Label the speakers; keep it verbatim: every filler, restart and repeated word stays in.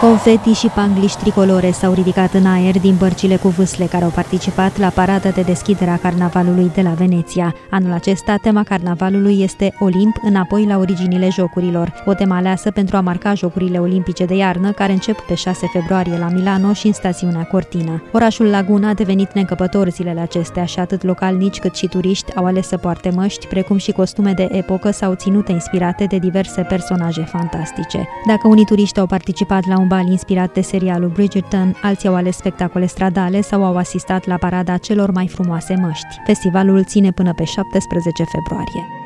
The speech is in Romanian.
Speaker 1: Confeti și pangliși tricolore s-au ridicat în aer din bărcile cu vâsle care au participat la parada de deschidere a carnavalului de la Veneția. Anul acesta, tema carnavalului este Olimp, înapoi la originile jocurilor, o temă aleasă pentru a marca Jocurile Olimpice de iarnă, care încep pe șase februarie la Milano și în stațiunea Cortina. Orașul Laguna a devenit neîncăpător zilele acestea și atât localnici cât și turiști au ales să poarte măști, precum și costume de epocă sau ținute inspirate de diverse personaje fantastice. Dacă unii turiști au participat la un bal inspirat de serialul Bridgerton, alții au ales spectacole stradale sau au asistat la parada celor mai frumoase măști. Festivalul ține până pe șaptesprezece februarie.